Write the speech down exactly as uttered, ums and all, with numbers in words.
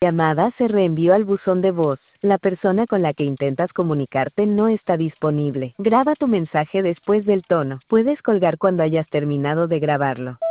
Llamada se reenvió al buzón de voz. La persona con la que intentas comunicarte no está disponible. Graba tu mensaje después del tono. Puedes colgar cuando hayas terminado de grabarlo.